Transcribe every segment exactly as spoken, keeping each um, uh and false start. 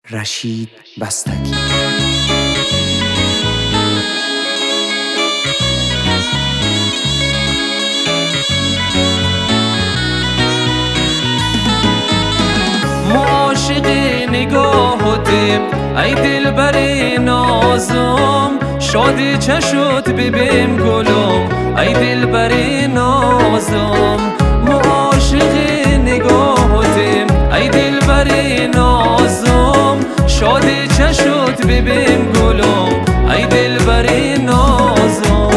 رشید بستگی. ما عاشق نگاهتیم ای دلبر نازم، شادی چشوت ببین گلم ای دلبر نازم. ما عاشق نگاهتیم ای دلبر نازم، شادی چشوت ببین گلم ای دلبر نازم.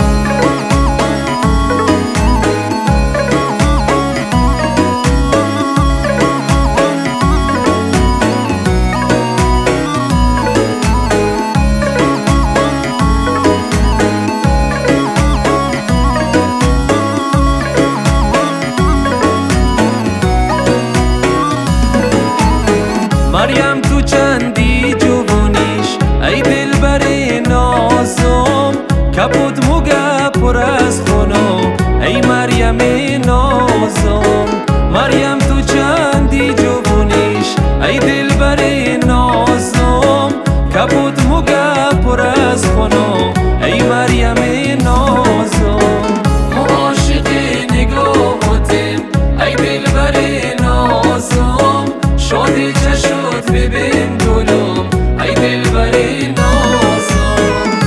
مریم تو چندی جوونیش ای دلبر نازم، کبود موگه پر از خونم ای مریم نازم. مریم تو چندی جوونیش ای دلبر نازم، کبود موگه پر از خونم ای مریم نازم. ما عاشق نگاهتیم ای دلبر نازم، شادی چشوت ببین گلم ای دلبر نازم.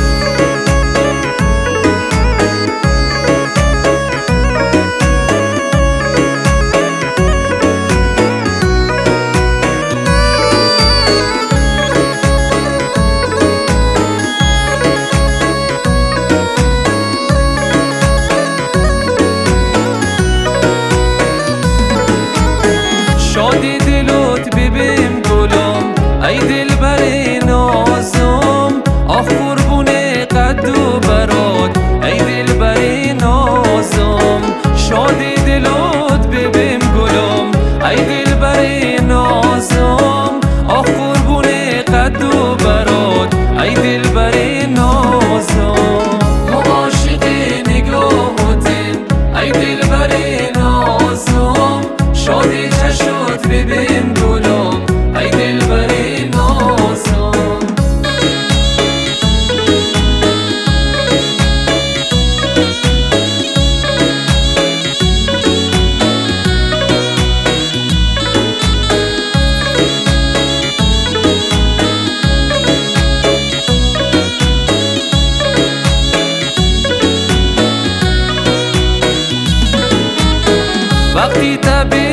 شادی دلوت ببین گلم ای دلبر نازم، آخ قربون قد و برات ای دلبر نازم. شادی دلوت ببین گلم ای دلبر نازم، آخ قربون قد و برات ای دلبر نازم. ما عاشق نگاهتیم ای دلبر نازم، شادی چشوت ببین گلم ای دلبر نازم. وقتی تب